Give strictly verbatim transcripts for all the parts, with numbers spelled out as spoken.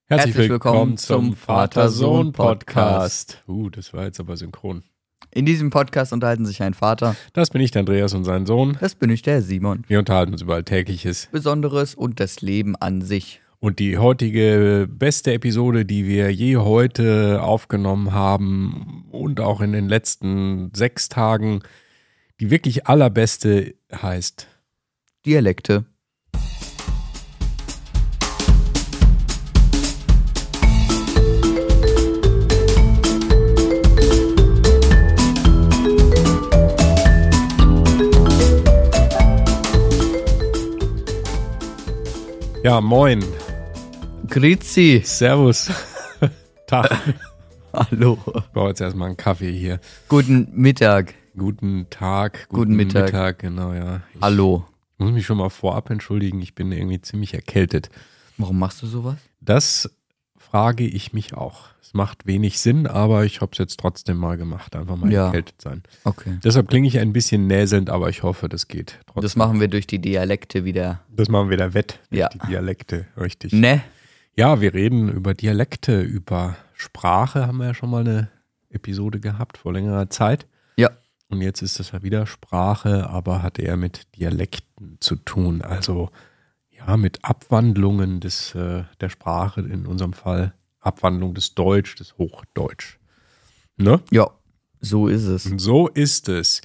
Herzlich, Herzlich willkommen, willkommen zum Vater-Sohn-Podcast. Uh, das war jetzt aber synchron. In diesem Podcast unterhalten sich ein Vater. Das bin ich, der Andreas, und sein Sohn. Das bin ich, der Simon. Wir unterhalten uns über Alltägliches, Besonderes und das Leben an sich. Und die heutige beste Episode, die wir je heute aufgenommen haben und auch in den letzten sechs Tagen, die wirklich allerbeste heißt Dialekte. Ja, moin. Grüezi. Servus. Tag. Hallo. Ich brauche jetzt erstmal einen Kaffee hier. Guten Mittag. Guten Tag. Guten, guten Mittag. Mittag, genau, ja. Ich Hallo. muss mich schon mal vorab entschuldigen, ich bin irgendwie ziemlich erkältet. Warum machst du sowas? Das frage ich mich auch. Es macht wenig Sinn, aber ich habe es jetzt trotzdem mal gemacht. Einfach mal ja. erkältet sein. Okay. Deshalb klinge ich ein bisschen näselnd, aber ich hoffe, das geht trotzdem. Das machen wir durch die Dialekte wieder. Das machen wir wieder wett. Durch ja. die Dialekte, richtig. Ne? Ja, wir reden über Dialekte, über Sprache, haben wir ja schon mal eine Episode gehabt vor längerer Zeit. Ja. Und jetzt ist das ja wieder Sprache, aber hat eher mit Dialekten zu tun. Also ja, mit Abwandlungen des, äh, der Sprache, in unserem Fall Abwandlung des Deutsch, des Hochdeutsch. Ne? Ja, so ist es. Und so ist es.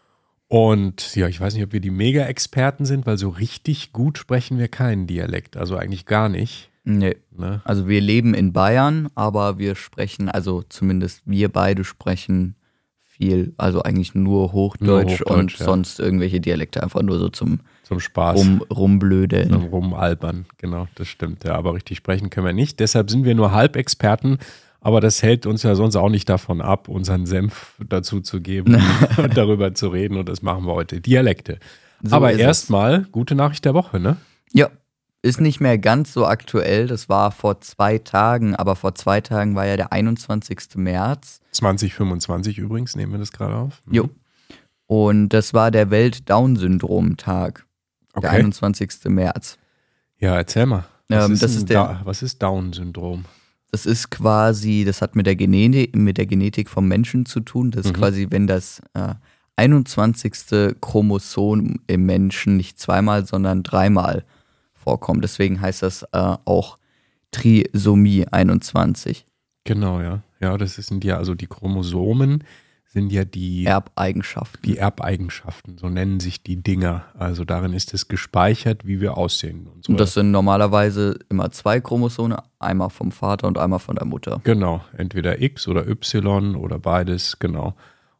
Und ja, ich weiß nicht, ob wir die Mega-Experten sind, weil so richtig gut sprechen wir keinen Dialekt. Also eigentlich gar nicht. Nee. Ne? Also wir leben in Bayern, aber wir sprechen, also zumindest wir beide sprechen viel, also eigentlich nur Hochdeutsch, nur Hochdeutsch und ja. sonst irgendwelche Dialekte einfach nur so zum, zum Spaß. Rum, rumblödeln. Zum Rumalbern, genau, das stimmt. Ja, aber richtig sprechen können wir nicht. Deshalb sind wir nur Halbexperten, aber das hält uns ja sonst auch nicht davon ab, unseren Senf dazu zu geben und darüber zu reden, und das machen wir heute. Dialekte. So aber erstmal gute Nachricht der Woche, ne? Ja. Ist nicht mehr ganz so aktuell, das war vor zwei Tagen, aber vor zwei Tagen war ja der einundzwanzigster März. zwanzig fünfundzwanzig übrigens, nehmen wir das gerade auf. Mhm. Jo. Und das war der Welt-Down-Syndrom-Tag, okay. Der einundzwanzigster März. Ja, erzähl mal. Was, ähm, ist, das ist der, da- was ist Down-Syndrom? Das ist quasi, das hat mit der Genetik, mit der Genetik vom Menschen zu tun. Das ist Mhm. quasi, wenn das äh, einundzwanzigste Chromosom im Menschen nicht zweimal, sondern dreimal vorkommt. Deswegen heißt das äh, auch Trisomie einundzwanzig. Genau, ja. Ja, das sind ja, also die Chromosomen sind ja die Erbeigenschaften. Die Erbeigenschaften, so nennen sich die Dinger. Also darin ist es gespeichert, wie wir aussehen. Und das sind normalerweise immer zwei Chromosome, einmal vom Vater und einmal von der Mutter. Genau, entweder X oder Y oder beides, genau.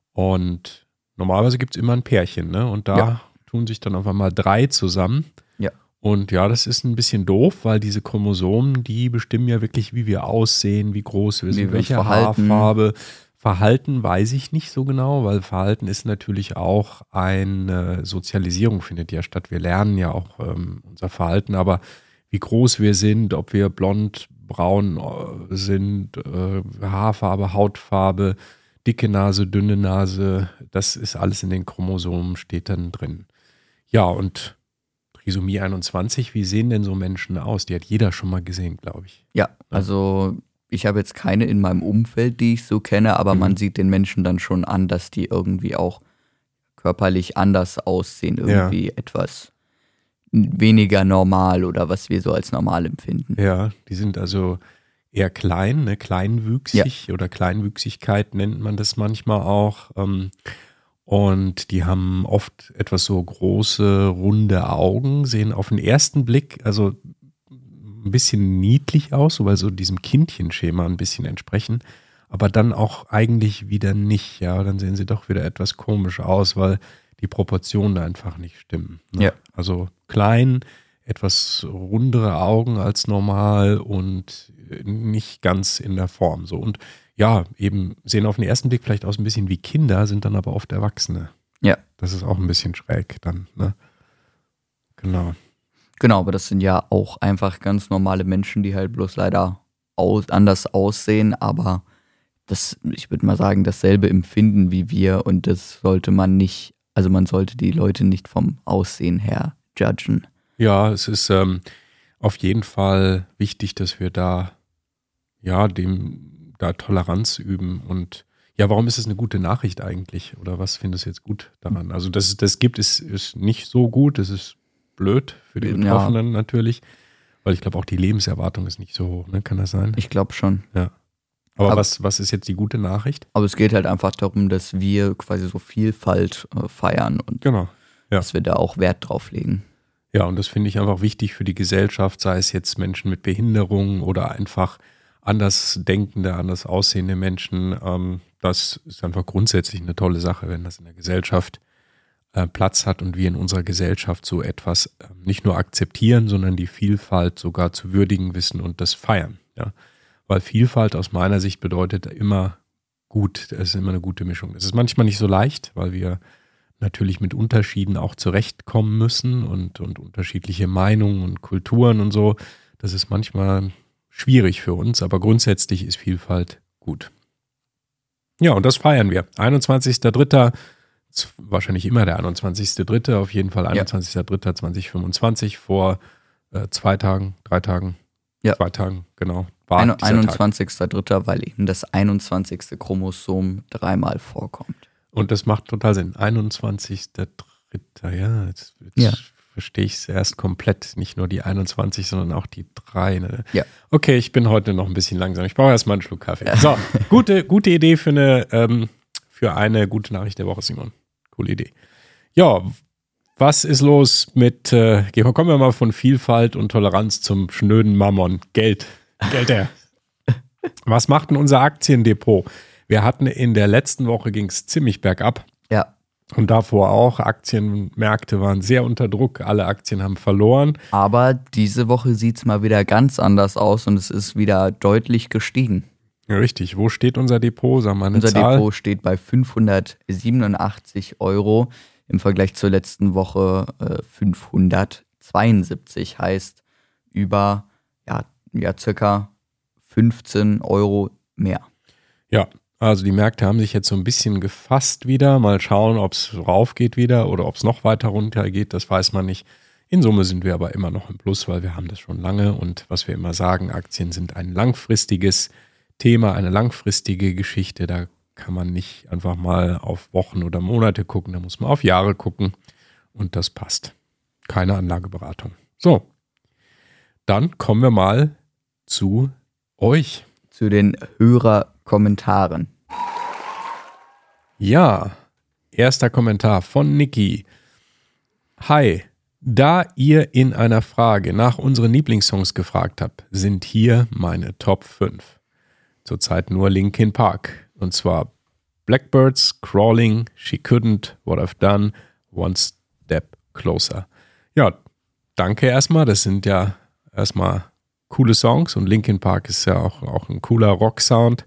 Und normalerweise gibt es immer ein Pärchen, ne? Und da Ja. tun sich dann einfach mal drei zusammen. Ja. Und ja, das ist ein bisschen doof, weil diese Chromosomen, die bestimmen ja wirklich, wie wir aussehen, wie groß wir Wie sind, wir uns welche verhalten. Haarfarbe. Verhalten weiß ich nicht so genau, weil Verhalten ist natürlich auch eine Sozialisierung, findet ja statt. Wir lernen ja auch ähm, unser Verhalten, aber wie groß wir sind, ob wir blond, braun äh, sind, äh, Haarfarbe, Hautfarbe, dicke Nase, dünne Nase, das ist alles in den Chromosomen, steht dann drin. Ja, und Trisomie einundzwanzig, wie sehen denn so Menschen aus? Die hat jeder schon mal gesehen, glaube ich. Ja, also ich habe jetzt keine in meinem Umfeld, die ich so kenne, aber Mhm. man sieht den Menschen dann schon an, dass die irgendwie auch körperlich anders aussehen, irgendwie ja. etwas weniger normal oder was wir so als normal empfinden. Ja, die sind also eher klein, ne? Kleinwüchsig ja. oder Kleinwüchsigkeit nennt man das manchmal auch. Ähm, und die haben oft etwas so große, runde Augen, sehen auf den ersten Blick also ein bisschen niedlich aus, so weil so diesem Kindchenschema ein bisschen entsprechen, aber dann auch eigentlich wieder nicht. Ja, dann sehen sie doch wieder etwas komisch aus, weil die Proportionen einfach nicht stimmen. Ne? Ja. Also klein, etwas rundere Augen als normal und nicht ganz in der Form. So. Und ja, eben sehen auf den ersten Blick vielleicht aus ein bisschen wie Kinder, sind dann aber oft Erwachsene. Ja. Das ist auch ein bisschen schräg dann, ne? Genau. Genau, aber das sind ja auch einfach ganz normale Menschen, die halt bloß leider aus, anders aussehen, aber das, ich würde mal sagen, dasselbe empfinden wie wir, und das sollte man nicht, also man sollte die Leute nicht vom Aussehen her judgen. Ja, es ist ähm, auf jeden Fall wichtig, dass wir da ja, dem da Toleranz üben. Und ja, warum ist es eine gute Nachricht eigentlich? Oder was findest du jetzt gut daran? Also, dass es das gibt, ist, ist nicht so gut. Es ist blöd für die Betroffenen ja. natürlich. Weil ich glaube, auch die Lebenserwartung ist nicht so hoch, ne? Kann das sein? Ich glaube schon. Ja. Aber, aber was, was ist jetzt die gute Nachricht? Aber es geht halt einfach darum, dass wir quasi so Vielfalt äh, feiern und genau. Ja. dass wir da auch Wert drauf legen. Ja, und das finde ich einfach wichtig für die Gesellschaft, sei es jetzt Menschen mit Behinderungen oder einfach anders denkende, anders aussehende Menschen. Ähm, das ist einfach grundsätzlich eine tolle Sache, wenn das in der Gesellschaft äh, Platz hat und wir in unserer Gesellschaft so etwas äh, nicht nur akzeptieren, sondern die Vielfalt sogar zu würdigen wissen und das feiern. Ja? Weil Vielfalt aus meiner Sicht bedeutet immer gut, es ist immer eine gute Mischung. Es ist manchmal nicht so leicht, weil wir natürlich mit Unterschieden auch zurechtkommen müssen und, und unterschiedliche Meinungen und Kulturen und so. Das ist manchmal schwierig für uns, aber grundsätzlich ist Vielfalt gut. Ja, und das feiern wir. einundzwanzigster dritter wahrscheinlich immer der einundzwanzigster dritte auf jeden Fall einundzwanzigster dritter zweitausendfünfundzwanzig vor äh, zwei Tagen, drei Tagen, ja. zwei Tagen, genau. War Ein, einundzwanzigster dritter weil eben das einundzwanzigste Chromosom dreimal vorkommt. Und das macht total Sinn. einundzwanzigster dritter ja, jetzt, jetzt ja. verstehe ich es erst komplett. Nicht nur die einundzwanzig, sondern auch die drei. Ne? Ja. Okay, ich bin heute noch ein bisschen langsam. Ich brauche erstmal einen Schluck Kaffee. Ja. So, gute, gute Idee für eine, ähm, für eine gute Nachricht der Woche, Simon. Coole Idee. Ja, was ist los mit, äh, kommen wir mal von Vielfalt und Toleranz zum schnöden Mammon. Geld. Geld her. Was macht denn unser Aktiendepot? Wir hatten in der letzten Woche ging es ziemlich bergab. Ja. Und davor auch. Aktienmärkte waren sehr unter Druck. Alle Aktien haben verloren. Aber diese Woche sieht es mal wieder ganz anders aus und es ist wieder deutlich gestiegen. Ja, richtig. Wo steht unser Depot? Sag mal eine unser Zahl. Depot steht bei fünfhundertsiebenundachtzig Euro. Im Vergleich zur letzten Woche äh, fünfhundertzweiundsiebzig. Heißt über ja, ja, circa fünfzehn Euro mehr. Ja. Also die Märkte haben sich jetzt so ein bisschen gefasst wieder. Mal schauen, ob es rauf geht wieder oder ob es noch weiter runter geht. Das weiß man nicht. In Summe sind wir aber immer noch im Plus, weil wir haben das schon lange. Und was wir immer sagen, Aktien sind ein langfristiges Thema, eine langfristige Geschichte. Da kann man nicht einfach mal auf Wochen oder Monate gucken. Da muss man auf Jahre gucken. Und das passt. Keine Anlageberatung. So, dann kommen wir mal zu euch. Zu den Hörerkommentaren. Ja, erster Kommentar von Niki. Hi, da ihr in einer Frage nach unseren Lieblingssongs gefragt habt, sind hier meine Top fünf. Zurzeit nur Linkin Park. Und zwar Blackbirds, Crawling, She Couldn't, What I've Done, One Step Closer. Ja, danke erstmal. Das sind ja erstmal coole Songs und Linkin Park ist ja auch, auch ein cooler Rock-Sound.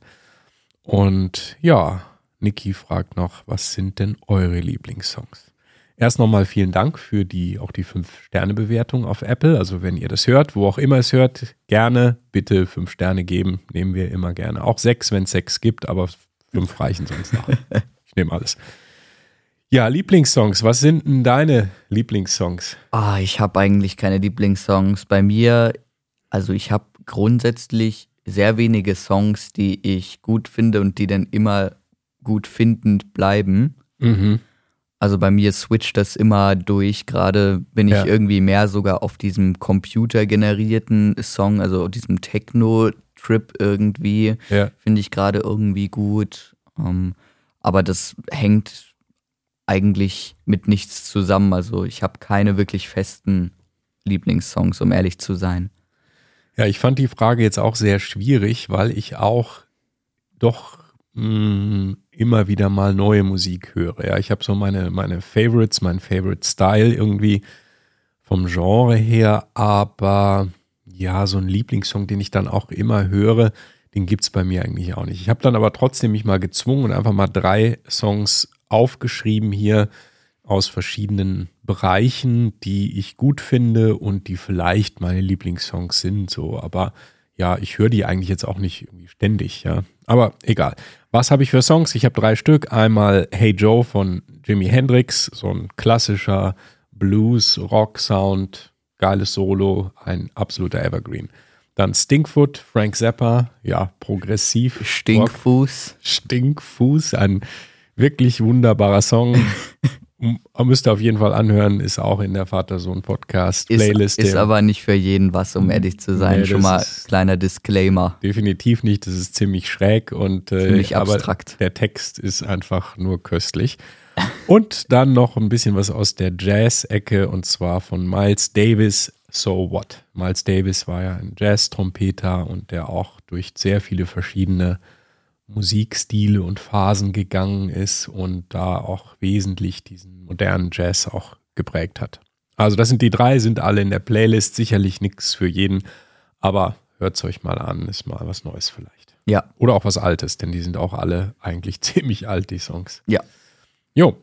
Und ja, Niki fragt noch, was sind denn eure Lieblingssongs? Erst nochmal vielen Dank für die auch die fünf Sterne Bewertung auf Apple. Also wenn ihr das hört, wo auch immer es hört, gerne bitte fünf Sterne geben. Nehmen wir immer gerne. Auch sechs, wenn es sechs gibt, aber fünf reichen sonst noch. Ich nehme alles. Ja, Lieblingssongs. Was sind denn deine Lieblingssongs? Ah, ich habe eigentlich keine Lieblingssongs. Bei mir, also ich habe grundsätzlich sehr wenige Songs, die ich gut finde und die dann immer gut findend bleiben. Mhm. Also bei mir switcht das immer durch. Gerade bin ich Ja. irgendwie mehr sogar auf diesem computergenerierten Song, also diesem Techno-Trip irgendwie, Ja. finde ich gerade irgendwie gut. Ähm, aber das hängt eigentlich mit nichts zusammen. Also ich habe keine wirklich festen Lieblingssongs, um ehrlich zu sein. Ja, ich fand die Frage jetzt auch sehr schwierig, weil ich auch doch mh, immer wieder mal neue Musik höre. Ja, ich habe so meine, meine Favorites, mein Favorite Style irgendwie vom Genre her, aber ja, so ein Lieblingssong, den ich dann auch immer höre, den gibt's bei mir eigentlich auch nicht. Ich habe dann aber trotzdem mich mal gezwungen und einfach mal drei Songs aufgeschrieben hier aus verschiedenen Bereichen, die ich gut finde und die vielleicht meine Lieblingssongs sind, so, aber ja, ich höre die eigentlich jetzt auch nicht irgendwie ständig, ja. Aber egal. Was habe ich für Songs? Ich habe drei Stück. Einmal Hey Joe von Jimi Hendrix, so ein klassischer Blues-Rock-Sound, geiles Solo, ein absoluter Evergreen. Dann Stinkfoot, Frank Zappa, ja, progressiv. Stinkfuß. Stinkfuß, ein wirklich wunderbarer Song. Müsst ihr auf jeden Fall anhören, ist auch in der Vater-Sohn-Podcast-Playlist. Ist, ist aber nicht für jeden was, um ehrlich zu sein. Nee, schon mal kleiner Disclaimer. Definitiv nicht, das ist ziemlich schräg und äh, ziemlich abstrakt. Aber der Text ist einfach nur köstlich. Und dann noch ein bisschen was aus der Jazz-Ecke und zwar von Miles Davis, So What. Miles Davis war ja ein Jazz-Trompeter und der auch durch sehr viele verschiedene Musikstile und Phasen gegangen ist und da auch wesentlich diesen modernen Jazz auch geprägt hat. Also das sind die drei, sind alle in der Playlist, sicherlich nichts für jeden, aber hört es euch mal an, ist mal was Neues vielleicht. Ja. Oder auch was Altes, denn die sind auch alle eigentlich ziemlich alt, die Songs. Ja. Jo.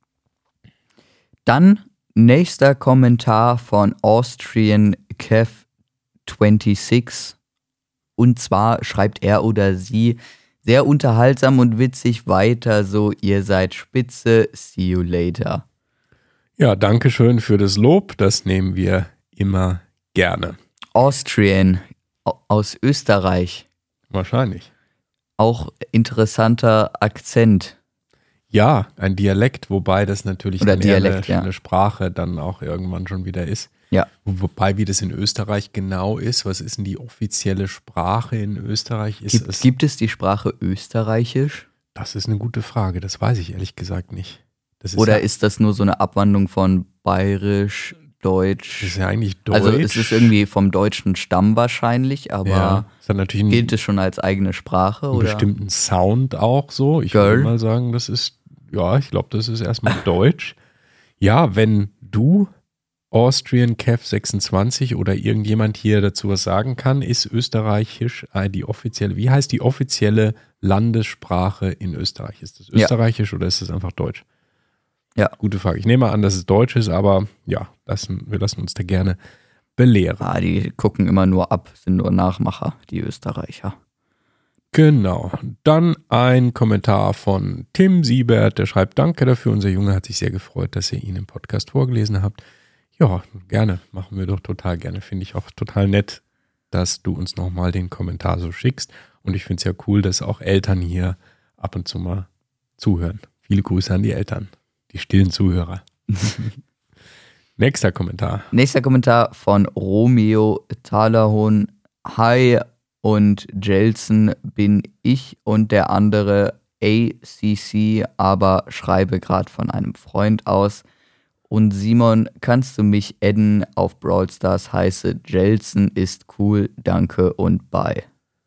Dann nächster Kommentar von Austrian Kev sechsundzwanzig und zwar schreibt er oder sie: Sehr unterhaltsam und witzig, weiter so, ihr seid spitze, see you later. Ja, danke schön für das Lob, das nehmen wir immer gerne. Austrian, aus Österreich. Wahrscheinlich. Auch interessanter Akzent. Ja, ein Dialekt, wobei das natürlich Oder dann Dialekt, eher eine, ja. eine Sprache dann auch irgendwann schon wieder ist. Ja. Wobei, wie das in Österreich genau ist, was ist denn die offizielle Sprache in Österreich? Ist Gibt, es, gibt es die Sprache Österreichisch? Das ist eine gute Frage, das weiß ich ehrlich gesagt nicht. Das ist Oder ja, ist das nur so eine Abwandlung von Bayerisch, Deutsch? Das ist ja eigentlich Deutsch. Also es ist irgendwie vom deutschen Stamm wahrscheinlich, aber ja, es hat natürlich einen, gilt es schon als eigene Sprache? einen oder? bestimmten Sound auch so. Ich Girl. würde mal sagen, das ist, ja, ich glaube, das ist erstmal Deutsch. Ja, wenn du Austrian Kev sechsundzwanzig oder irgendjemand hier dazu was sagen kann, ist Österreichisch die offizielle, wie heißt die offizielle Landessprache in Österreich? Ist das Österreichisch ja. oder ist das einfach Deutsch? Ja. Gute Frage. Ich nehme an, dass es Deutsch ist, aber ja, lassen, wir lassen uns da gerne belehren. Ah, die gucken immer nur ab, sind nur Nachmacher, die Österreicher. Genau. Dann ein Kommentar von Tim Siebert, der schreibt: Danke dafür, unser Junge hat sich sehr gefreut, dass ihr ihn im Podcast vorgelesen habt. Ja, gerne, machen wir doch total gerne. Finde ich auch total nett, dass du uns nochmal den Kommentar so schickst. Und ich finde es ja cool, dass auch Eltern hier ab und zu mal zuhören. Viele Grüße an die Eltern, die stillen Zuhörer. Nächster Kommentar. Nächster Kommentar von Romeo Talahon. Hi und Jelson bin ich und der andere A C C, aber schreibe gerade von einem Freund aus. Und Simon, kannst du mich adden auf Brawl Stars? Heiße Jelson ist cool, danke und bye.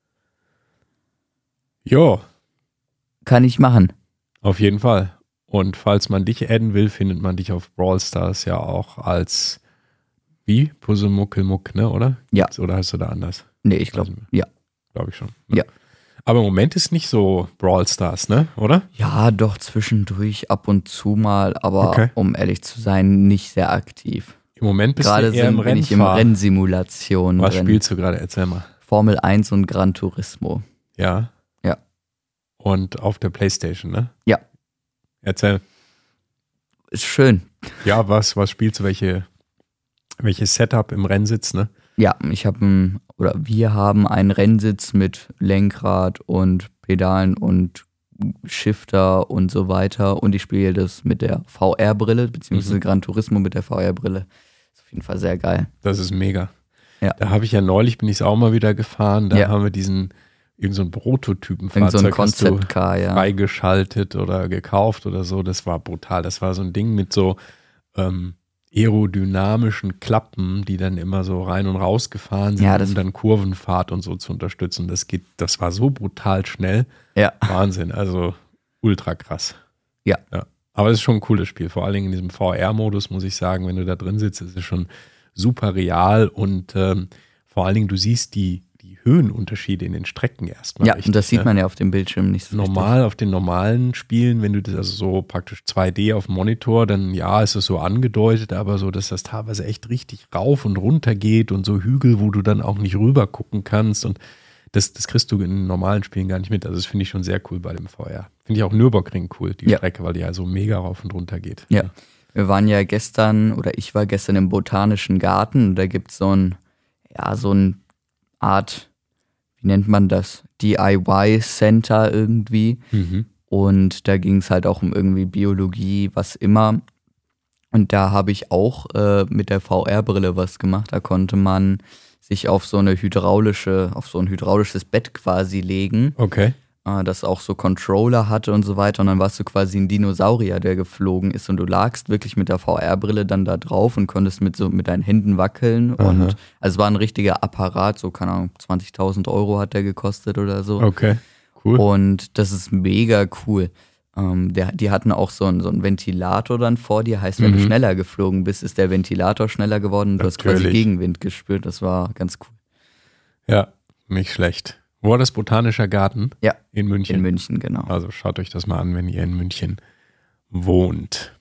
Jo. Kann ich machen. Auf jeden Fall. Und falls man dich adden will, findet man dich auf Brawl Stars ja auch als wie? Puzzlemuckelmuck, ne, oder? Ja. Oder heißt du da anders? Nee, ich glaube, ja. Glaube ich schon. Ne? Ja. Aber im Moment ist nicht so Brawl Stars, ne, oder? Ja, doch zwischendurch ab und zu mal, aber Okay. um ehrlich zu sein, nicht sehr aktiv. Im Moment bist Gerade du eher sind, im bin ich im Rennfahr. Rennsimulation Was drin. spielst du gerade? Erzähl mal. Formel eins und Gran Turismo. Ja. Ja. Und auf der PlayStation, ne? Ja. Erzähl. Ist schön. Ja, was, was spielst du? Welche, welches Setup im Rennsitz, ne? Ja, ich habe ein, oder wir haben einen Rennsitz mit Lenkrad und Pedalen und Shifter und so weiter und ich spiele das mit der V R-Brille, beziehungsweise Mhm. Gran Turismo mit der V R-Brille. Ist auf jeden Fall sehr geil. Das ist mega. Ja. Da habe ich ja neulich, bin ich es auch mal wieder gefahren, da Ja. haben wir diesen, irgend so ein Irgend so ein Prototypenfahrzeug hast du Concept-Car, ja. freigeschaltet oder gekauft oder so. Das war brutal. Das war so ein Ding mit so ähm, aerodynamischen Klappen, die dann immer so rein und raus gefahren sind, Ja, das- um dann Kurvenfahrt und so zu unterstützen. Das geht, das war so brutal schnell. Ja. Wahnsinn, also ultra krass. Ja. ja. Aber es ist schon ein cooles Spiel, vor allen Dingen in diesem V R-Modus, muss ich sagen, wenn du da drin sitzt, ist es schon super real und ähm, vor allen Dingen, du siehst die, die Höhenunterschiede in den Strecken erstmal. Ja, richtig, und das sieht ne? man ja auf dem Bildschirm nicht so Normal auf den normalen Spielen, wenn du das also so praktisch zwei D auf dem Monitor, dann ja, ist es so angedeutet, aber so, dass das teilweise echt richtig rauf und runter geht und so Hügel, wo du dann auch nicht rüber gucken kannst und das, das kriegst du in den normalen Spielen gar nicht mit. Also das finde ich schon sehr cool bei dem V R. Finde ich auch Nürburgring cool, die Ja. Strecke, weil die ja so mega rauf und runter geht. Ja. Wir waren ja gestern, oder ich war gestern im Botanischen Garten und da gibt es so ein, ja, so ein Art, wie nennt man das, D I Y-Center irgendwie. Mhm. Und da ging es halt auch um irgendwie Biologie, was immer. Und da habe ich auch äh, mit der V R-Brille was gemacht. Da konnte man sich auf so eine hydraulische, auf so ein hydraulisches Bett quasi legen. Okay. Äh, das auch so Controller hatte und so weiter. Und dann warst du quasi ein Dinosaurier, der geflogen ist. Und du lagst wirklich mit der V R-Brille dann da drauf und konntest mit so mit deinen Händen wackeln. Aha. Und also es war ein richtiger Apparat, so, keine Ahnung, zwanzigtausend Euro hat der gekostet oder so. Okay, cool. Und das ist mega cool. Ähm, der, die hatten auch so einen, so einen Ventilator dann vor dir. Heißt, wenn Mhm. du schneller geflogen bist, ist der Ventilator schneller geworden und du hast quasi Natürlich. Gegenwind gespürt. Das war ganz cool. Ja, nicht schlecht. Wo war das Botanischer Garten? Ja, In München. in München, genau. Also schaut euch das mal an, wenn ihr in München wohnt.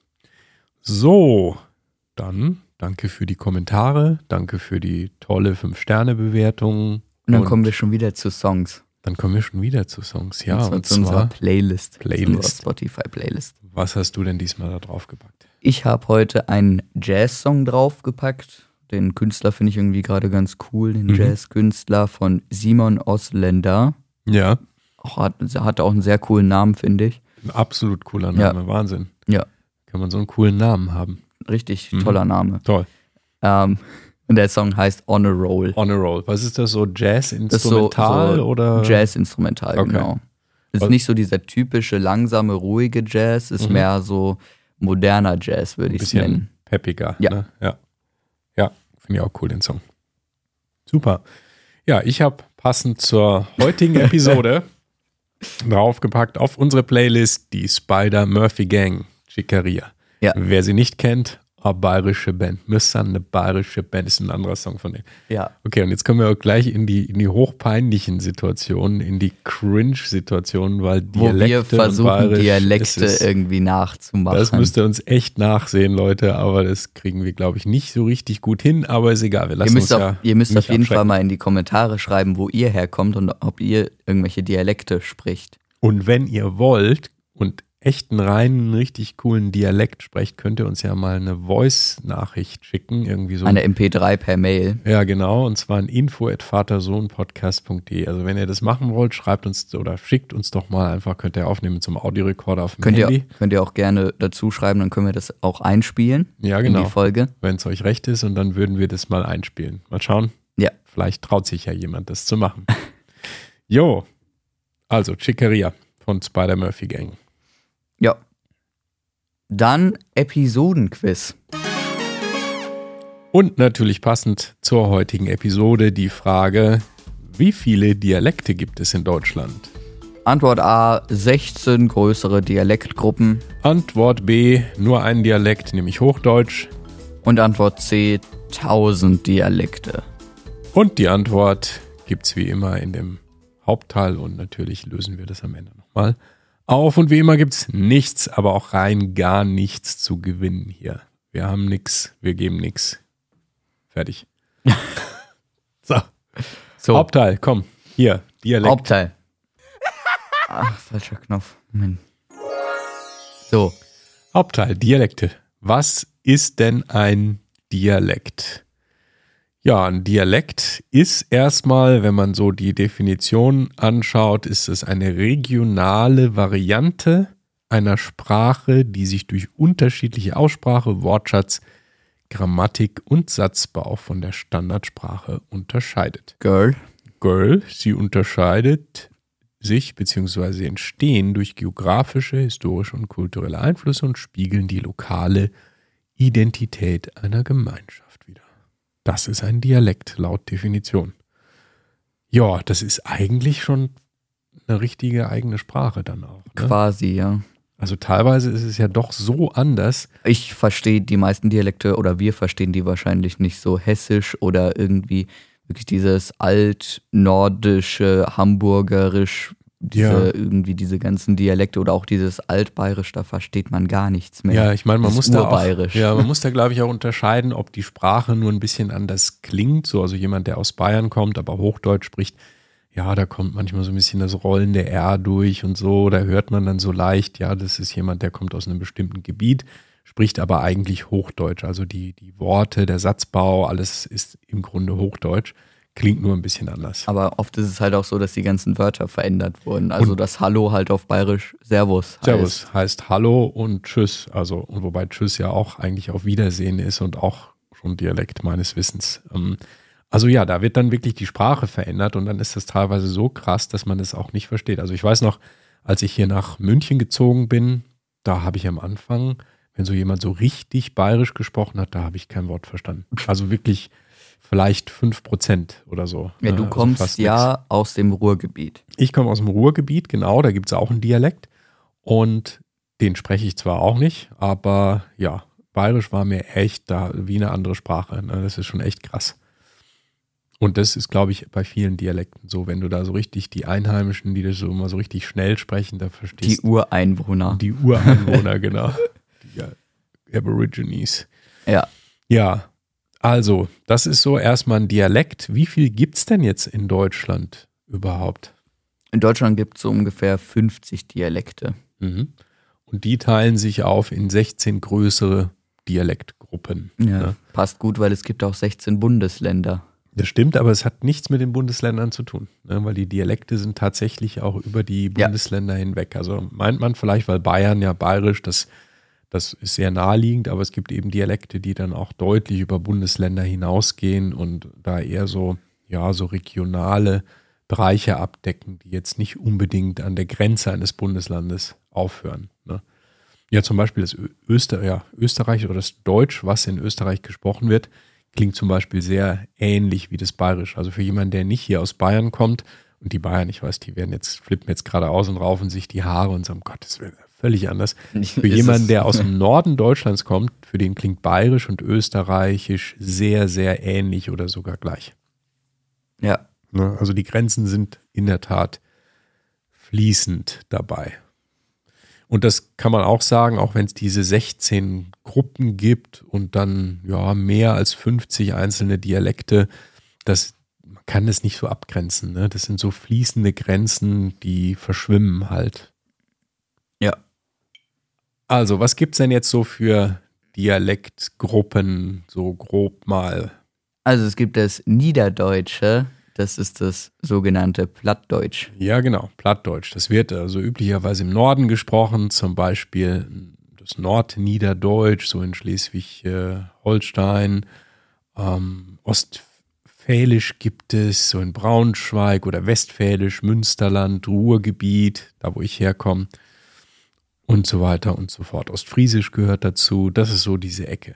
So, dann danke für die Kommentare, danke für die tolle fünf Sterne Bewertung. Und dann kommen wir schon wieder zu Songs. Dann kommen wir schon wieder zu Songs. Ja, und zwar und zu unserer zwar, Playlist. Playlist. Zu unserer Spotify-Playlist. was hast du denn diesmal da drauf gepackt? Ich habe heute einen Jazz-Song draufgepackt. Den Künstler finde ich irgendwie gerade ganz cool. Den Mhm. Jazz-Künstler von Simon Osländer. Ja, Auch hat, hat auch einen sehr coolen Namen, finde ich. ein absolut cooler Name, Wahnsinn. Ja, Kann man so einen coolen Namen haben. richtig Mhm. toller Name. Toll. Ähm, und der Song heißt On a Roll. On a Roll. Was ist das, so Das ist so, Jazz-Instrumental so oder? Jazz-Instrumental, Okay. genau. Ist Also- nicht so dieser typische, langsame, ruhige Jazz, ist Mhm. mehr so moderner Jazz, würde Ein ich es bisschen nennen. peppiger. Ja. Ne? Ja, ja finde ich auch cool, den Song. Super. Ja, ich habe passend zur heutigen Episode draufgepackt auf unsere Playlist die Spider-Murphy Gang, Chicaria. Ja. Wer sie nicht kennt, eine bayerische Band. Müssen eine bayerische Band, ist ein anderer Song von denen. Ja. Okay, und jetzt kommen wir auch gleich in die, in die hochpeinlichen Situationen, in die Cringe-Situationen, weil Wo Dialekte wir versuchen, und Bayerisch, Dialekte es ist- irgendwie nachzumachen. das müsst ihr uns echt nachsehen, Leute, aber das kriegen wir, glaube ich, nicht so richtig gut hin, aber ist egal, wir ihr lassen müsst, uns auf, ja ihr müsst auf nicht jeden Fall abschrecken. mal in die Kommentare schreiben, wo ihr herkommt und ob ihr irgendwelche Dialekte spricht. Und wenn ihr wollt und echt einen reinen, richtig coolen Dialekt sprecht, könnt ihr uns ja mal eine Voice-Nachricht schicken, irgendwie so. Eine M P drei per Mail. Ja, genau, und zwar an info at vatersohnpodcast punkt de. Also wenn ihr das machen wollt, schreibt uns oder schickt uns doch mal einfach, könnt ihr aufnehmen zum Audiorekorder auf dem Könnt ihr, Handy, könnt ihr auch gerne dazu schreiben, dann können wir das auch einspielen Ja, in genau. die Folge. wenn es euch recht ist, und dann würden wir das mal einspielen. Mal schauen. Ja. Vielleicht traut sich ja jemand, das zu machen. Jo, also Chicaria von Spider-Murphy Gang. Ja. Dann Episodenquiz. Und natürlich passend zur heutigen Episode die Frage, wie viele Dialekte gibt es in Deutschland? Antwort A, sechzehn größere Dialektgruppen. Antwort B, nur ein Dialekt, nämlich Hochdeutsch. Und Antwort C, tausend Dialekte. Und die Antwort gibt es wie immer in dem Hauptteil, und natürlich lösen wir das am Ende nochmal auf. Und wie immer gibt es nichts, aber auch rein gar nichts zu gewinnen hier. Wir haben nichts, wir geben nichts. Fertig. So, So, Hauptteil, komm, hier, Dialekt. Hauptteil. Ach, falscher Knopf. Moment. So, Hauptteil, Dialekte. Was ist denn ein Dialekt? Ja, ein Dialekt ist erstmal, wenn man so die Definition anschaut, ist es eine regionale Variante einer Sprache, die sich durch unterschiedliche Aussprache, Wortschatz, Grammatik und Satzbau von der Standardsprache unterscheidet. Girl. Girl, sie unterscheidet sich bzw. entstehen durch geografische, historische und kulturelle Einflüsse und spiegeln die lokale Identität einer Gemeinschaft wider. Das ist ein Dialekt laut Definition. Ja, das ist eigentlich schon eine richtige eigene Sprache dann auch. Ne? Quasi, ja. Also teilweise ist es ja doch so anders. Ich verstehe die meisten Dialekte oder wir verstehen die wahrscheinlich nicht so hessisch oder irgendwie wirklich dieses altnordische, hamburgerisch, diese, Ja. irgendwie diese ganzen Dialekte oder auch dieses altbayerisch, da versteht man gar nichts mehr. Ja, ich meine, man Das muss da auch, urbayerisch. ja, man muss da, glaube ich, auch unterscheiden, ob die Sprache nur ein bisschen anders klingt. So, also jemand, der aus Bayern kommt, aber Hochdeutsch spricht, ja, da kommt manchmal so ein bisschen das rollende R durch und so. Da hört man dann so leicht, ja, das ist jemand, der kommt aus einem bestimmten Gebiet, spricht aber eigentlich Hochdeutsch. Also die, die Worte, der Satzbau, alles ist im Grunde Hochdeutsch. klingt nur ein bisschen anders. Aber oft ist es halt auch so, dass die ganzen Wörter verändert wurden. Also und das Hallo halt auf Bayerisch Servus heißt. Servus heißt Hallo und Tschüss. Also, und wobei Tschüss ja auch eigentlich auf Wiedersehen ist und auch schon Dialekt meines Wissens. Also ja, da wird dann wirklich die Sprache verändert und dann ist das teilweise so krass, dass man es auch nicht versteht. Also ich weiß noch, als ich hier nach München gezogen bin, da habe ich am Anfang, wenn so jemand so richtig bayerisch gesprochen hat, da habe ich kein Wort verstanden. Also wirklich vielleicht fünf Prozent oder so. Ja, du also kommst ja nix. Aus dem Ruhrgebiet. Ich komme aus dem Ruhrgebiet, genau, da gibt es auch einen Dialekt und den spreche ich zwar auch nicht, aber ja, bayerisch war mir echt da wie eine andere Sprache. Ne? Das ist schon echt krass. Und das ist, glaube ich, bei vielen Dialekten so, wenn du da so richtig die Einheimischen, die das so immer so richtig schnell sprechen, da verstehst du. Die Ureinwohner. Die Ureinwohner, genau. Die Aborigines. Ja. Ja, also, das ist so erstmal ein Dialekt. Wie viel gibt es denn jetzt in Deutschland überhaupt? In Deutschland gibt es so ungefähr fünfzig Dialekte. Mhm. Und die teilen sich auf in sechzehn größere Dialektgruppen. Ja, ne? Passt gut, weil es gibt auch sechzehn Bundesländer. Das stimmt, aber es hat nichts mit den Bundesländern zu tun, ne? Weil die Dialekte sind tatsächlich auch über die Bundesländer ja. hinweg. Also meint man vielleicht, weil Bayern ja bayerisch, das, das ist sehr naheliegend, aber es gibt eben Dialekte, die dann auch deutlich über Bundesländer hinausgehen und da eher so, ja, so regionale Bereiche abdecken, die jetzt nicht unbedingt an der Grenze eines Bundeslandes aufhören. Ne? Ja, zum Beispiel das Öster- ja, Österreich oder das Deutsch, was in Österreich gesprochen wird, klingt zum Beispiel sehr ähnlich wie das Bayerisch. Also für jemanden, der nicht hier aus Bayern kommt, und die Bayern, ich weiß, die werden jetzt, flippen jetzt gerade aus und raufen sich die Haare und sagen, Gottes Willen, völlig anders. Für jemanden, der aus dem Norden Deutschlands kommt, für den klingt Bayerisch und Österreichisch sehr, sehr ähnlich oder sogar gleich. Ja. Also die Grenzen sind in der Tat fließend dabei. Und das kann man auch sagen, auch wenn es diese sechzehn Gruppen gibt und dann ja mehr als fünfzig einzelne Dialekte, das, man kann das nicht so abgrenzen. Ne? Das sind so fließende Grenzen, die verschwimmen halt. Ja. Also, was gibt es denn jetzt so für Dialektgruppen, so grob mal? Also es gibt das Niederdeutsche. Das ist das sogenannte Plattdeutsch. Ja, genau, Plattdeutsch. Das wird also üblicherweise im Norden gesprochen, zum Beispiel das Nordniederdeutsch, so in Schleswig-Holstein. Ähm, Ostfälisch gibt es, so in Braunschweig oder Westfälisch, Münsterland, Ruhrgebiet, da wo ich herkomme und so weiter und so fort. Ostfriesisch gehört dazu, das ist so diese Ecke.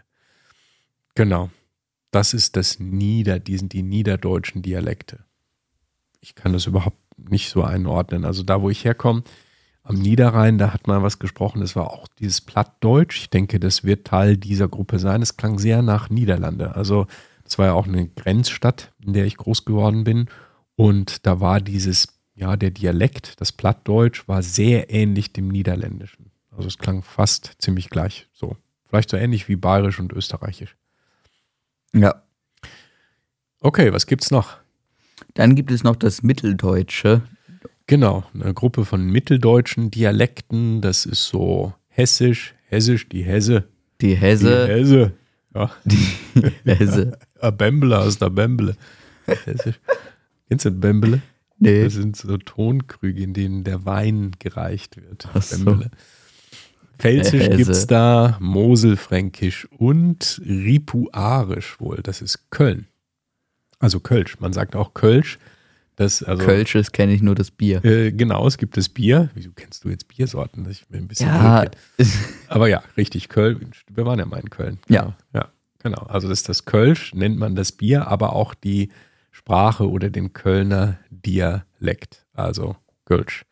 Genau. Das ist das Nieder, die sind die niederdeutschen Dialekte. Ich kann das überhaupt nicht so einordnen. Also da, wo ich herkomme, am Niederrhein, da hat man was gesprochen, das war auch dieses Plattdeutsch. Ich denke, das wird Teil dieser Gruppe sein. Es klang sehr nach Niederlande. Also das war ja auch eine Grenzstadt, in der ich groß geworden bin. Und da war dieses, ja, der Dialekt, das Plattdeutsch, war sehr ähnlich dem Niederländischen. Also es klang fast ziemlich gleich. So, vielleicht so ähnlich wie Bayerisch und Österreichisch. Ja. Okay, was gibt's noch? Dann gibt es noch das Mitteldeutsche. Genau, eine Gruppe von mitteldeutschen Dialekten. Das ist so Hessisch, Hessisch, die Hesse. Die Hesse. Die Hesse. Ja. Die Hesse. Ein Bembele aus der Bembele. Hessisch. Kennst du das Bembele? Nee. Das sind so Tonkrüge, in denen der Wein gereicht wird. Ach so. Bembele. Pfälzisch Hesse. gibt es da, Moselfränkisch und Ripuarisch wohl. Das ist Köln. Also Kölsch. Man sagt auch Kölsch. Das, also, Kölsches kenne ich nur das Bier. Äh, genau, es gibt das Bier. Wieso kennst du jetzt Biersorten? Ich bin ein bisschen Ja. irritiert. Aber ja, richtig, Köln. Wir waren ja mal in Köln. Ja. Genau. Ja, genau. Also das ist das Kölsch, nennt man das Bier, aber auch die Sprache oder den Kölner Dialekt. Also Kölsch.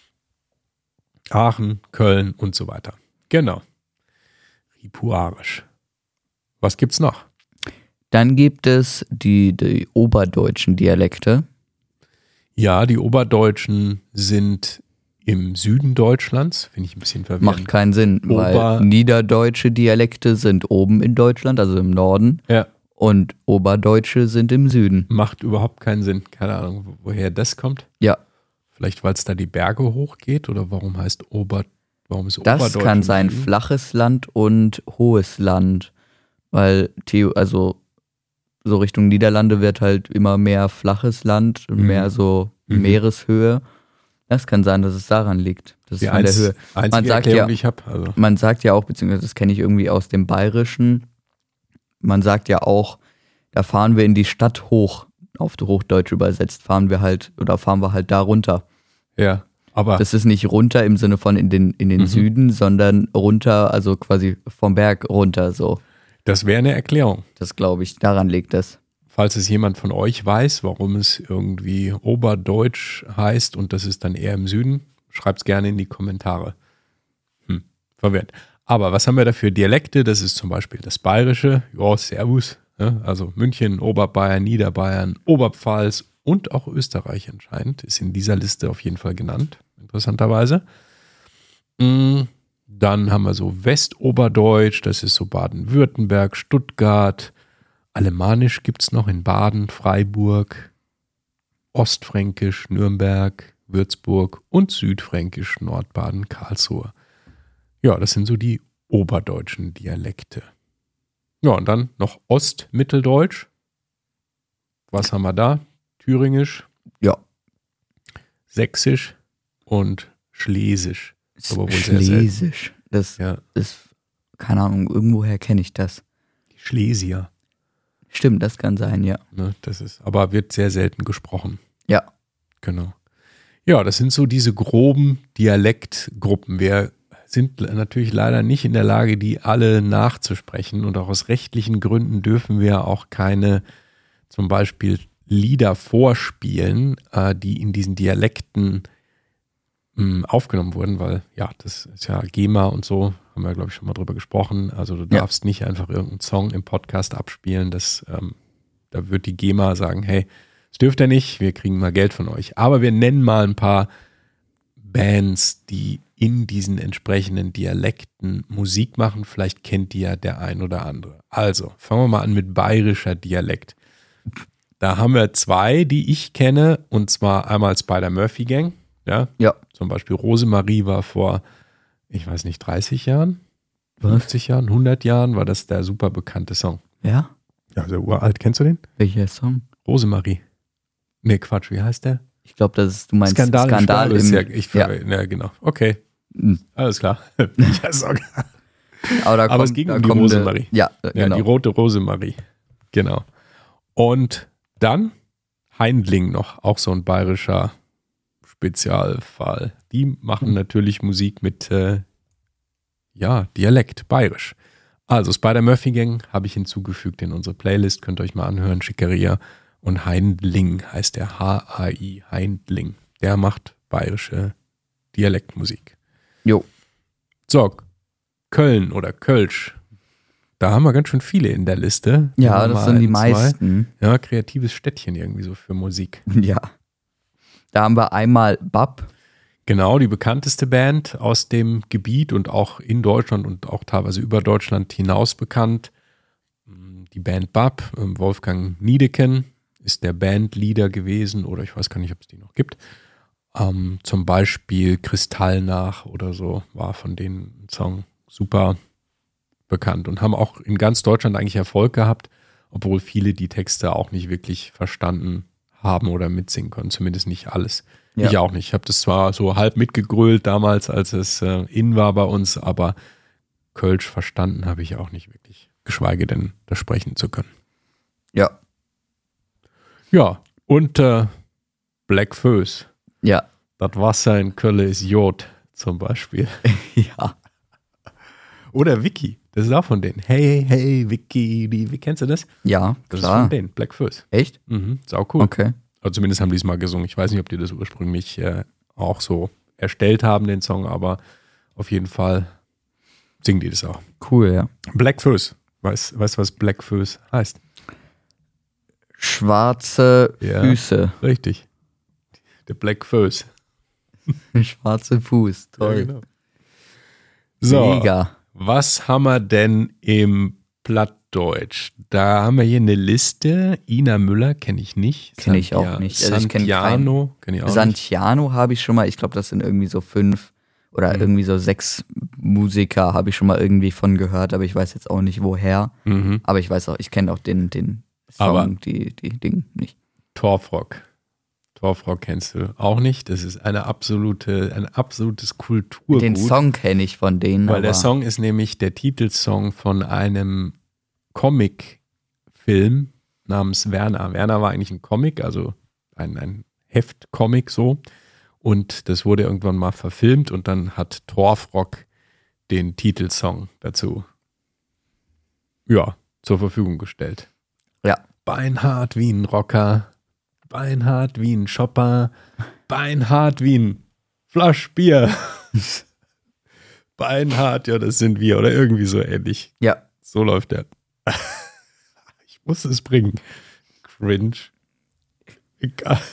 Aachen, Köln und so weiter. Genau. Ripuarisch. Was gibt's noch? Dann gibt es die, die oberdeutschen Dialekte. Ja, die Oberdeutschen sind im Süden Deutschlands. Finde ich ein bisschen verwirrend. Macht keinen Sinn, Ober- weil niederdeutsche Dialekte sind oben in Deutschland, also im Norden. Ja, Und oberdeutsche sind im Süden. macht überhaupt keinen Sinn. Keine Ahnung, wo- woher das kommt. Ja, Vielleicht, weil es da die Berge hochgeht oder warum heißt Ober, warum ist das Oberdeutsch kann im sein Süden? flaches Land und hohes Land. Weil, Theo, also so Richtung Niederlande wird halt immer mehr flaches Land, Mhm. mehr so Mhm. Meereshöhe. Das kann sein, dass es daran liegt. Das Die ist von der einz- Höhe. einzige Man sagt Erklärung, ja- die ich habe. Also. Man sagt ja auch, beziehungsweise das kenne ich irgendwie aus dem Bayerischen, man sagt ja auch, da fahren wir in die Stadt hoch, auf Hochdeutsch übersetzt, fahren wir halt, oder fahren wir halt da runter. Ja, aber Das ist nicht runter im Sinne von in den, in den Mhm. Süden, sondern runter, also quasi vom Berg runter, so. das wäre eine Erklärung. Das glaube ich, daran liegt das. Falls es jemand von euch weiß, warum es irgendwie Oberdeutsch heißt und das ist dann eher im Süden, schreibt es gerne in die Kommentare. Hm, verwirrend. Aber was haben wir da für Dialekte? Das ist zum Beispiel das Bayerische, ja, Servus, ja, also München, Oberbayern, Niederbayern, Oberpfalz und auch Österreich anscheinend ist in dieser Liste auf jeden Fall genannt, interessanterweise. Mm, Dann haben wir so Westoberdeutsch, das ist so Baden-Württemberg, Stuttgart. Alemannisch gibt es noch in Baden, Freiburg, Ostfränkisch, Nürnberg, Würzburg und Südfränkisch, Nordbaden, Karlsruhe. Ja, das sind so die oberdeutschen Dialekte. Ja, und dann noch Ostmitteldeutsch. Was haben wir da? Thüringisch, Ja. Sächsisch und Schlesisch. Aber wohl sehr selten. Schlesisch. Das Ja, ist, keine Ahnung, irgendwoher kenne ich das. die Schlesier. Stimmt, das kann sein, ja. Ne, das ist, aber wird sehr selten gesprochen. Ja. Genau. Ja, das sind so diese groben Dialektgruppen. Wir sind natürlich leider nicht in der Lage, die alle nachzusprechen und auch aus rechtlichen Gründen dürfen wir auch keine zum Beispiel Lieder vorspielen, äh, die in diesen Dialekten mh, aufgenommen wurden, weil ja, das ist ja GEMA und so, haben wir glaube ich schon mal drüber gesprochen. Also du Ja. darfst nicht einfach irgendeinen Song im Podcast abspielen, das, ähm, da wird die GEMA sagen, hey, das dürft ihr nicht, wir kriegen mal Geld von euch. Aber wir nennen mal ein paar Bands, die in diesen entsprechenden Dialekten Musik machen. Vielleicht kennt die ja der ein oder andere. Also, fangen wir mal an mit bayerischer Dialekt. Da haben wir zwei, die ich kenne, und zwar einmal Spider-Murphy Gang. Ja, Ja. zum Beispiel Rosemarie war vor, ich weiß nicht, dreißig Jahren, Was? fünfzig Jahren, hundert Jahren, war das der super bekannte Song. Ja? Ja, sehr uralt. Kennst du den? Welcher Song? Rosemarie. Nee, Quatsch, wie heißt der? Ich glaube, das ist, du meinst Skandal, Skandal, im im, Stadel. Ja, ich, ja. ja, genau. Okay, Hm. alles klar. Ja, Song. Aber, da Aber kommt, es ging da um die kommt eine- Rosemarie. Ja, Ja, genau. die rote Rosemarie. Genau. Und dann Heindling noch, auch so ein bayerischer Spezialfall. Die machen Hm. natürlich Musik mit, äh, ja, Dialekt, bayerisch. Also Spider-Murphy Gang habe ich hinzugefügt in unsere Playlist, könnt ihr euch mal anhören, Schickeria. Und Heindling heißt der, H A I, Heindling. Der macht bayerische Dialektmusik. Jo. So, Köln oder Kölsch. Da haben wir ganz schön viele in der Liste. Ja, Nehmen wir das mal sind die ein, zwei. meisten. Ja, kreatives Städtchen irgendwie so für Musik. Ja. Da haben wir einmal Bab. Genau, die bekannteste Band aus dem Gebiet und auch in Deutschland und auch teilweise über Deutschland hinaus bekannt. Die Band Bab, Wolfgang Niedecken ist der Bandleader gewesen oder ich weiß gar nicht, ob es die noch gibt. Ähm, zum Beispiel Kristallnach oder so war von denen ein Song super bekannt und haben auch in ganz Deutschland eigentlich Erfolg gehabt, obwohl viele die Texte auch nicht wirklich verstanden haben oder mitsingen konnten, zumindest nicht alles. Ja. Ich auch nicht. Ich habe das zwar so halb mitgegrölt damals, als es äh, in war bei uns, aber Kölsch verstanden habe ich auch nicht wirklich, geschweige denn, das sprechen zu können. Ja. Ja, und äh, Black Föß. Ja. Das Wasser in Köln ist Jod zum Beispiel. Ja. Oder Vicky, das ist auch von denen. Hey, hey, Vicky, die, wie kennst du das? Ja, Das ist klar. von denen, Black Föß. Echt? Mhm, sau cool. Okay. Also zumindest haben die es mal gesungen. Ich weiß nicht, ob die das ursprünglich äh, auch so erstellt haben, den Song, aber auf jeden Fall singen die das auch. Cool, ja. Black Föß. Weißt du, was Black Föß heißt? Schwarze Ja. Füße. Richtig. Der Black Föß. Schwarze Fuß. Toll. Ja, genau. So, Mega. was haben wir denn im Plattdeutsch? Da haben wir hier eine Liste. Ina Müller kenne ich nicht. Kenn ich auch Santia- nicht. Also ich kenn Santiano kenne ich auch nicht. Santiano habe ich schon mal, ich glaube, das sind irgendwie so fünf oder Mhm. irgendwie so sechs Musiker habe ich schon mal irgendwie von gehört, aber ich weiß jetzt auch nicht woher. Mhm. Aber ich weiß auch, ich kenne auch den, den Song, Aber die, die Ding nicht. Torfrock. Torfrock kennst du auch nicht. Das ist eine absolute, ein absolutes Kulturgut. Den Song kenne ich von denen. Weil aber der Song ist nämlich der Titelsong von einem Comic-Film namens Werner. Werner war eigentlich ein Comic, also ein, ein Heft-Comic so. Und das wurde irgendwann mal verfilmt und dann hat Torfrock den Titelsong dazu, ja, zur Verfügung gestellt. Ja. Beinhart wie ein Rocker, beinhart wie ein Shopper, beinhart wie ein Flaschbier. Beinhart, ja, das sind wir oder irgendwie so ähnlich. Ja. So läuft der. Ich muss es bringen. Cringe. Egal.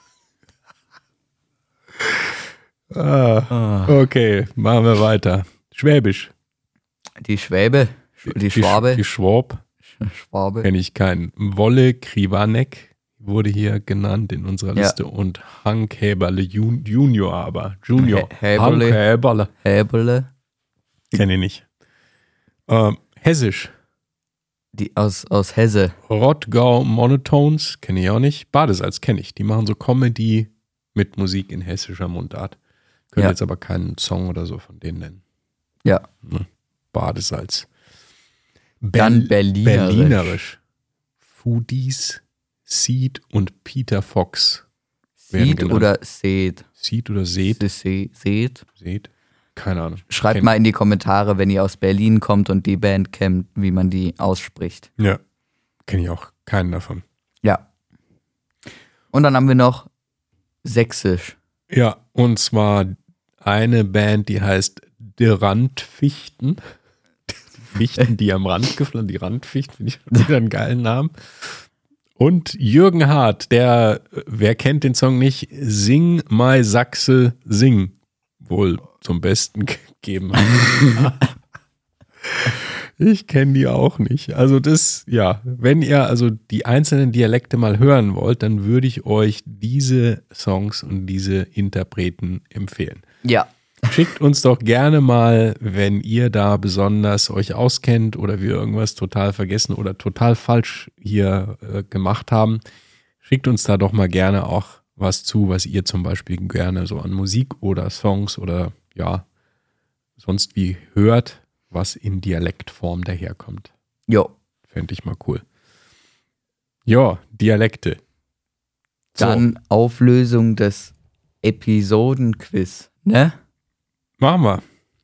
Ah, okay, machen wir weiter. Schwäbisch. Die Schwäbe, die Schwabe. Die, die Schwab. Schwabe. Kenne ich keinen. Wolle Krivanek wurde hier genannt in unserer Ja. Liste und Hank Häberle Jun- Junior aber. Junior. Hä- Häberle. Hank Häberle. Häberle. Kenne ich nicht. Ähm, Hessisch. Die aus, aus Hesse. Rottgau Monotones. Kenne ich auch nicht. Badesalz kenne ich. Die machen so Comedy mit Musik in hessischer Mundart. Können Ja. jetzt aber keinen Song oder so von denen nennen. Ja. Badesalz. Dann Berlinerisch. Berlinerisch. Foodies, Seed und Peter Fox. werden Seed genannt. oder Seed? Seed oder Seed? Se- Seed. Seed? Keine Ahnung. Schreibt Kenn- mal in die Kommentare, wenn ihr aus Berlin kommt und die Band kennt, wie man die ausspricht. Ja, kenne ich auch keinen davon. Ja. Und dann haben wir noch Sächsisch. Ja, und zwar eine Band, die heißt Die Randfichten. Die Fichten, die am Rand geflogen, die Randfichten, finde ich wieder einen geilen Namen. Und Jürgen Hart, der, wer kennt den Song nicht, Sing My Sachse Sing, wohl zum Besten gegeben hat. Ich kenne die auch nicht. Also das, ja, wenn ihr also die einzelnen Dialekte mal hören wollt, dann würde ich euch diese Songs und diese Interpreten empfehlen. Ja. Schickt uns doch gerne mal, wenn ihr da besonders euch auskennt oder wir irgendwas total vergessen oder total falsch hier äh, gemacht haben. Schickt uns da doch mal gerne auch was zu, was ihr zum Beispiel gerne so an Musik oder Songs oder ja, sonst wie hört, was in Dialektform daherkommt. Jo. Fände ich mal cool. Ja, Dialekte. So, Dann Auflösung des Episodenquiz, ne? machen wir.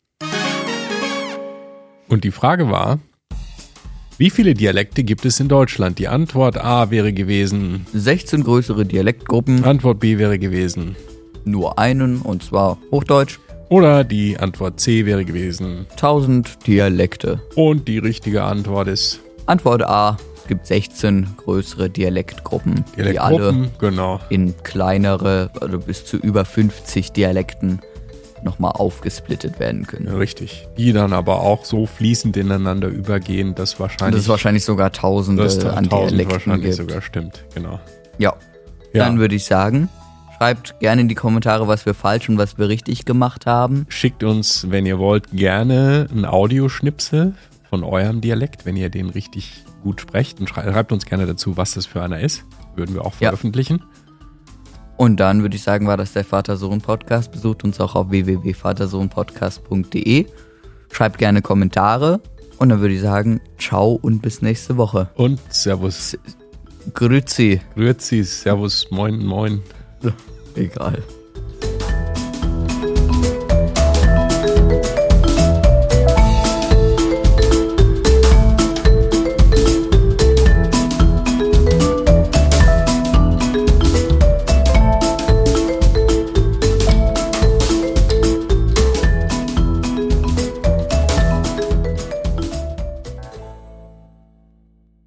Und die Frage war, wie viele Dialekte gibt es in Deutschland? Die Antwort A wäre gewesen, sechzehn größere Dialektgruppen, Antwort B wäre gewesen nur einen, und zwar Hochdeutsch. oder die Antwort C wäre gewesen. tausend Dialekte. Und die richtige Antwort ist Antwort A, es gibt sechzehn größere Dialektgruppen, die alle Dialektgruppen, genau. in kleinere, also bis zu über fünfzig Dialekten nochmal aufgesplittet werden können. Richtig. Die dann aber auch so fließend ineinander übergehen, dass wahrscheinlich, Dass es wahrscheinlich sogar Tausende dass da an tausend Dialekten wahrscheinlich gibt. sogar stimmt. Genau. Ja. Ja. Dann würde ich sagen, schreibt gerne in die Kommentare, was wir falsch und was wir richtig gemacht haben. Schickt uns, wenn ihr wollt, gerne ein Audioschnipsel von eurem Dialekt, wenn ihr den richtig gut sprecht. Und schreibt uns gerne dazu, was das für einer ist. Würden wir auch Ja. veröffentlichen. Und dann würde ich sagen, war das der Vater-Sohn-Podcast. Besucht uns auch auf w w w punkt vatersohn podcast punkt d e. Schreibt gerne Kommentare. Und dann würde ich sagen, ciao und bis nächste Woche. Und Servus. Grüezi. Grüezi, Servus, moin, moin. Egal.